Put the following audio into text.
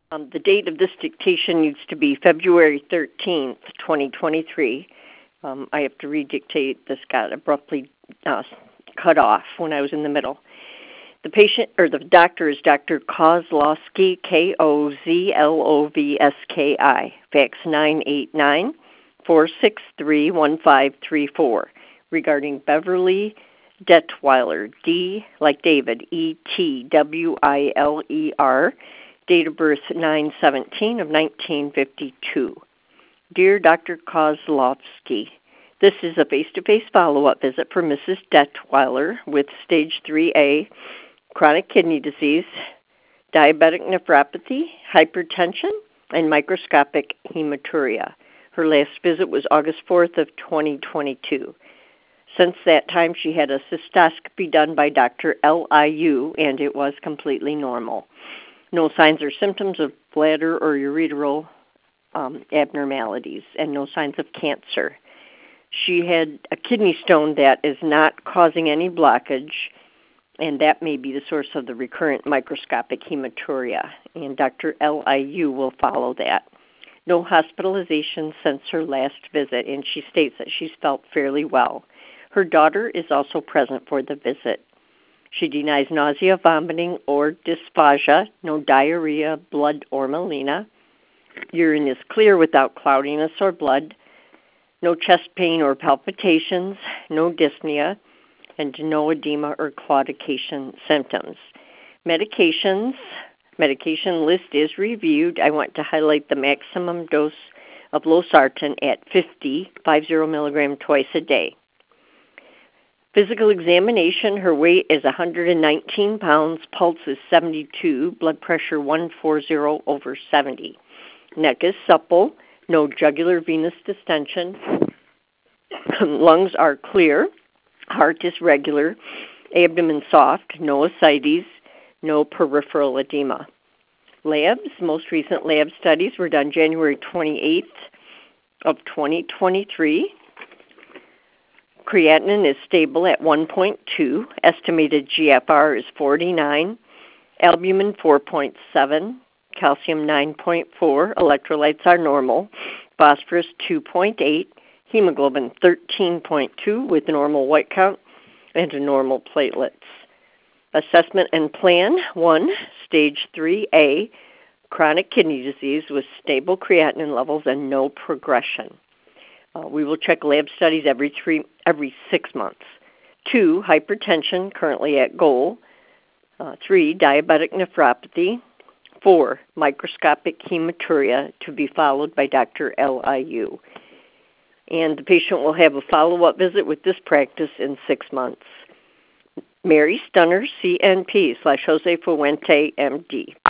The date of this dictation needs to be February 13th, 2023. I have to redictate. This got abruptly cut off when I was in the middle. The patient or the doctor is Dr. Kozlowski, Kozlovski, fax 989-463-1534, regarding Beverly Detweiler, D like David, Etwiler, date of birth 9/17 of 1952. Dear Dr. Kozlowski, this is a face-to-face follow-up visit for Mrs. Detweiler with stage 3A chronic kidney disease, diabetic nephropathy, hypertension, and microscopic hematuria. Her last visit was August 4th of 2022. Since that time, she had a cystoscopy done by Dr. Liu, and it was completely normal. No signs or symptoms of bladder or ureteral abnormalities, and no signs of cancer. She had a kidney stone that is not causing any blockage, and that may be the source of the recurrent microscopic hematuria, and Dr. Liu will follow that. No hospitalization since her last visit, and she states that she's felt fairly well. Her daughter is also present for the visit. She denies nausea, vomiting, or dysphagia, no diarrhea, blood, or melena. Urine is clear without cloudiness or blood. No chest pain or palpitations, no dyspnea, and no edema or claudication symptoms. Medication list is reviewed. I want to highlight the maximum dose of losartan at 50 milligram twice a day. Physical examination, her weight is 119 pounds, pulse is 72, blood pressure 140/70. Neck is supple, no jugular venous distension. Lungs are clear. Heart is regular, abdomen soft, no ascites, no peripheral edema. Labs, most recent lab studies were done January 28th of 2023. Creatinine is stable at 1.2. Estimated GFR is 49. Albumin 4.7. Calcium 9.4. Electrolytes are normal. Phosphorus 2.8. Hemoglobin 13.2 with normal white count and normal platelets. Assessment and plan: 1, stage 3A, chronic kidney disease with stable creatinine levels and no progression. We will check lab studies every 6 months. 2, hypertension, currently at goal. 3, diabetic nephropathy. 4, microscopic hematuria, to be followed by Dr. Liu. And the patient will have a follow-up visit with this practice in 6 months. Mary Stunner, CNP /Jose Fuente, MD.